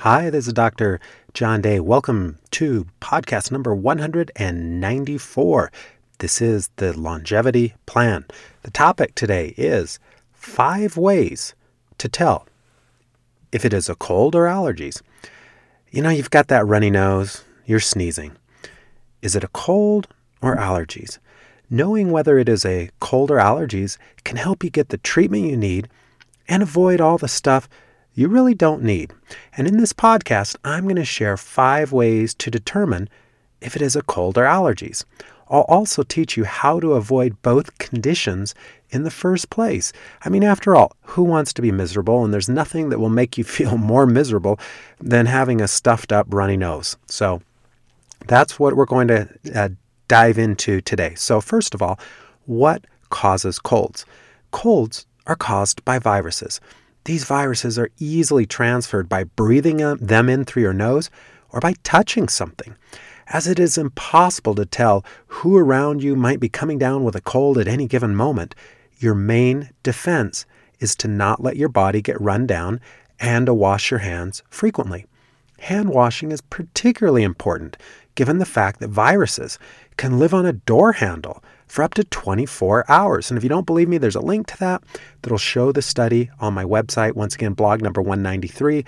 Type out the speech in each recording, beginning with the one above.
Hi, this is Dr. John Day. Welcome to podcast number 194. This is the Longevity Plan. The topic today is 5 ways to tell if it is a cold or allergies. You've got that runny nose, you're sneezing. Is it a cold or allergies? Knowing whether it is a cold or allergies can help you get the treatment you need and avoid all the stuff you really don't need. And in this podcast, I'm going to share 5 ways to determine if it is a cold or allergies. I'll also teach you how to avoid both conditions in the first place. After all, who wants to be miserable? And there's nothing that will make you feel more miserable than having a stuffed up runny nose. So that's what we're going to dive into today. So first of all, what causes colds? Colds are caused by viruses. These viruses are easily transferred by breathing them in through your nose or by touching something. As it is impossible to tell who around you might be coming down with a cold at any given moment, your main defense is to not let your body get run down and to wash your hands frequently. Hand washing is particularly important given the fact that viruses can live on a door handle for up to 24 hours. And if you don't believe me, there's a link to that'll show the study on my website. Once again, blog number 193,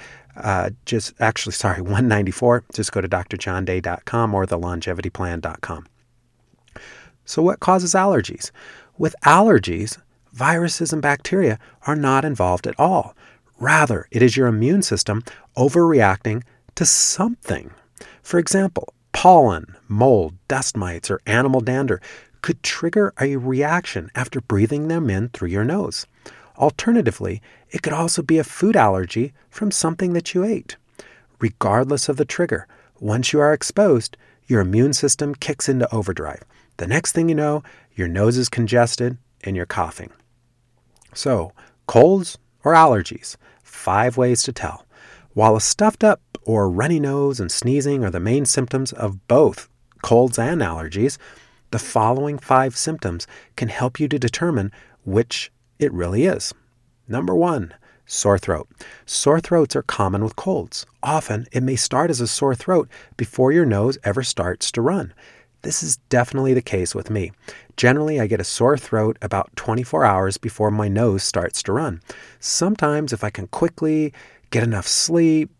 194. Just go to drjohnday.com or thelongevityplan.com. So what causes allergies? With allergies, viruses and bacteria are not involved at all. Rather, it is your immune system overreacting to something. For example, pollen, mold, dust mites, or animal dander could trigger a reaction after breathing them in through your nose. Alternatively, it could also be a food allergy from something that you ate. Regardless of the trigger, once you are exposed, your immune system kicks into overdrive. The next thing you know, your nose is congested and you're coughing. So, colds or allergies, 5 ways to tell. While a stuffed up or runny nose and sneezing are the main symptoms of both colds and allergies, the following 5 symptoms can help you to determine which it really is. Number 1, sore throat. Sore throats are common with colds. Often, it may start as a sore throat before your nose ever starts to run. This is definitely the case with me. Generally, I get a sore throat about 24 hours before my nose starts to run. Sometimes, if I can quickly get enough sleep,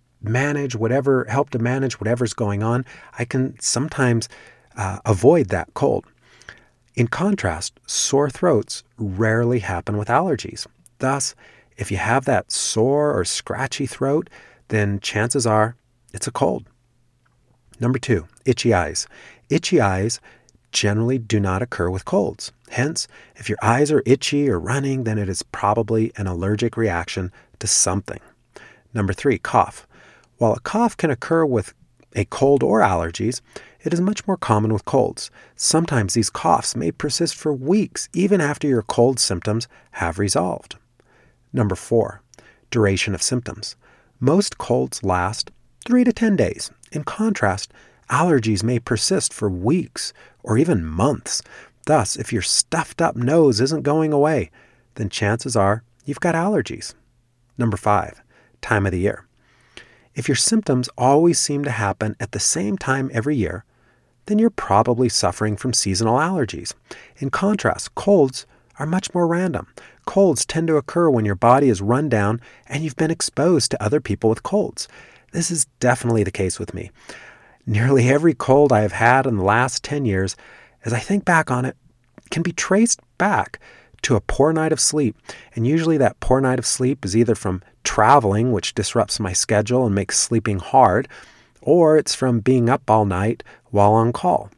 help to manage whatever's going on, I can sometimes avoid that cold. In contrast, sore throats rarely happen with allergies. Thus, if you have that sore or scratchy throat, then chances are it's a cold. Number 2, itchy eyes. Itchy eyes generally do not occur with colds. Hence, if your eyes are itchy or running, then it is probably an allergic reaction to something. Number 3, cough. While a cough can occur with a cold or allergies, it is much more common with colds. Sometimes these coughs may persist for weeks, even after your cold symptoms have resolved. Number 4, duration of symptoms. Most colds last 3 to 10 days. In contrast, allergies may persist for weeks or even months. Thus, if your stuffed up nose isn't going away, then chances are you've got allergies. Number 5, time of the year. If your symptoms always seem to happen at the same time every year, then you're probably suffering from seasonal allergies. In contrast, colds are much more random. Colds tend to occur when your body is run down and you've been exposed to other people with colds. This is definitely the case with me. Nearly every cold I have had in the last 10 years, as I think back on it, can be traced back to a poor night of sleep. And usually that poor night of sleep is either from traveling, which disrupts my schedule and makes sleeping hard, or it's from being up all night while on call.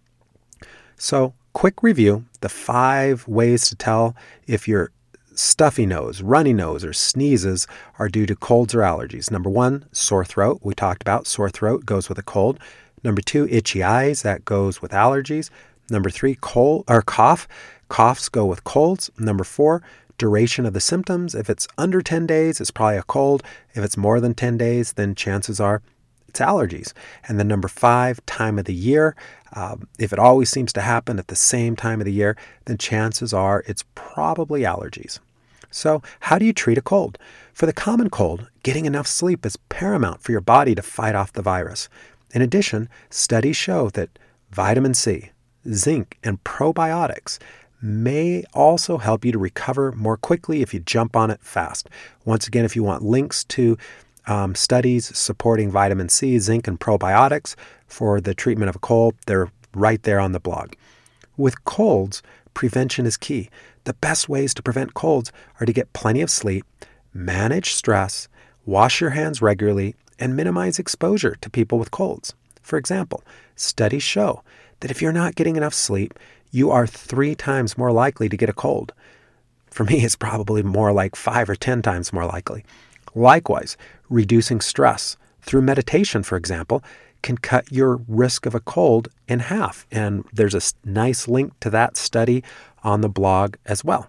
So, quick review, the 5 ways to tell if your stuffy nose, runny nose, or sneezes are due to colds or allergies. Number 1, sore throat. We talked about sore throat goes with a cold. Number 2, itchy eyes. That goes with allergies. Number 3, cough. Coughs go with colds. Number 4, duration of the symptoms. If it's under 10 days, it's probably a cold. If it's more than 10 days, then chances are it's allergies. And then number 5, time of the year. If it always seems to happen at the same time of the year, then chances are it's probably allergies. So, how do you treat a cold? For the common cold, getting enough sleep is paramount for your body to fight off the virus. In addition, studies show that vitamin C, zinc, and probiotics may also help you to recover more quickly if you jump on it fast. Once again, if you want links to studies supporting vitamin C, zinc, and probiotics for the treatment of a cold, they're right there on the blog. With colds, prevention is key. The best ways to prevent colds are to get plenty of sleep, manage stress, wash your hands regularly, and minimize exposure to people with colds. For example, studies show that if you're not getting enough sleep, you are 3 times more likely to get a cold. For me, it's probably more like 5 or 10 times more likely. Likewise, reducing stress through meditation, for example, can cut your risk of a cold in half. And there's a nice link to that study on the blog as well.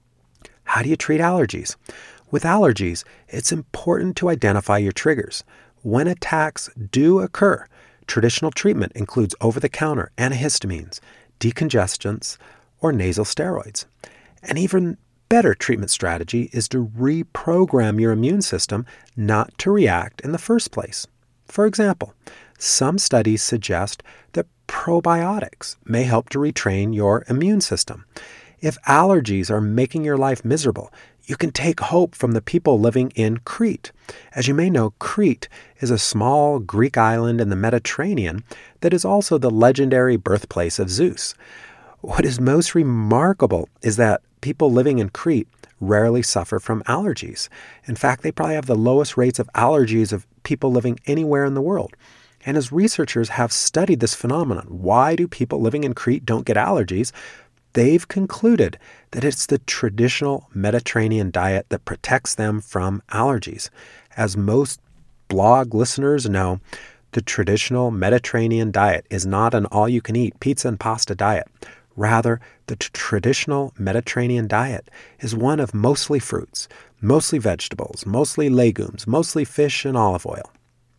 How do you treat allergies? With allergies, it's important to identify your triggers. When attacks do occur, traditional treatment includes over-the-counter antihistamines, decongestants, or nasal steroids. An even better treatment strategy is to reprogram your immune system not to react in the first place. For example, some studies suggest that probiotics may help to retrain your immune system. If allergies are making your life miserable, you can take hope from the people living in Crete. As you may know, Crete is a small Greek island in the Mediterranean that is also the legendary birthplace of Zeus. What is most remarkable is that people living in Crete rarely suffer from allergies. In fact, they probably have the lowest rates of allergies of people living anywhere in the world. And as researchers have studied this phenomenon, why do people living in Crete don't get allergies? They've concluded that it's the traditional Mediterranean diet that protects them from allergies. As most blog listeners know, the traditional Mediterranean diet is not an all-you-can-eat pizza and pasta diet. Rather, the traditional Mediterranean diet is one of mostly fruits, mostly vegetables, mostly legumes, mostly fish and olive oil.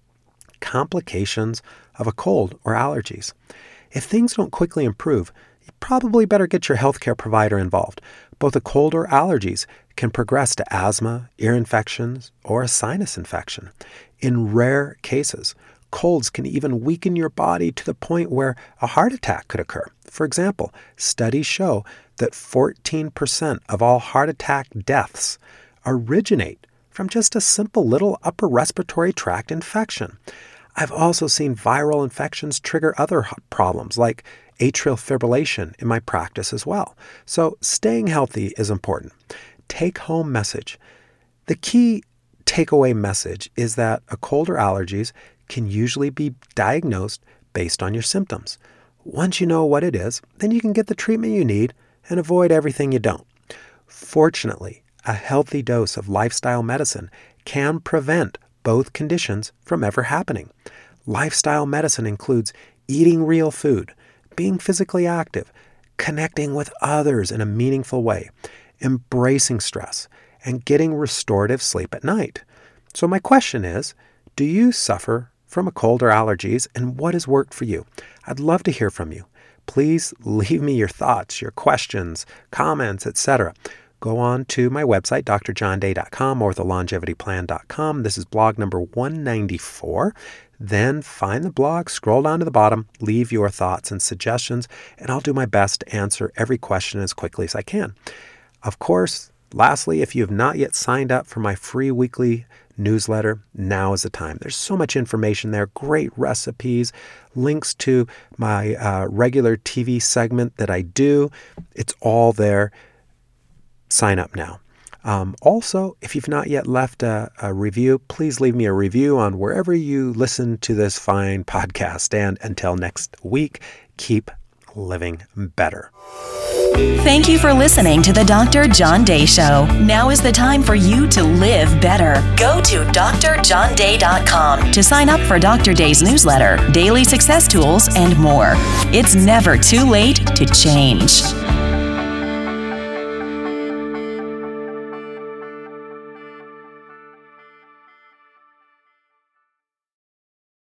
Complications of a cold or allergies. If things don't quickly improve, you probably better get your healthcare provider involved. Both a cold or allergies can progress to asthma, ear infections, or a sinus infection. In rare cases, colds can even weaken your body to the point where a heart attack could occur. For example, studies show that 14% of all heart attack deaths originate from just a simple little upper respiratory tract infection. I've also seen viral infections trigger other problems like atrial fibrillation in my practice as well. So staying healthy is important. Take-home message. The key takeaway message is that a cold or allergies can usually be diagnosed based on your symptoms. Once you know what it is, then you can get the treatment you need and avoid everything you don't. Fortunately, a healthy dose of lifestyle medicine can prevent both conditions from ever happening. Lifestyle medicine includes eating real food, being physically active, connecting with others in a meaningful way, embracing stress, and getting restorative sleep at night. So my question is, do you suffer from a cold or allergies, and what has worked for you? I'd love to hear from you. Please leave me your thoughts, your questions, comments, etc. Go on to my website, drjohnday.com or thelongevityplan.com. This is blog number 194. Then find the blog, scroll down to the bottom, leave your thoughts and suggestions, and I'll do my best to answer every question as quickly as I can. Of course, lastly, if you have not yet signed up for my free weekly newsletter, now is the time. There's so much information there, great recipes, links to my regular TV segment that I do. It's all there. Sign up now. Also, if you've not yet left a review, please leave me a review on wherever you listen to this fine podcast. And until next week, keep living better. Thank you for listening to the Dr. John Day Show. Now is the time for you to live better. Go to drjohnday.com to sign up for Dr. Day's newsletter, daily success tools, and more. It's never too late to change.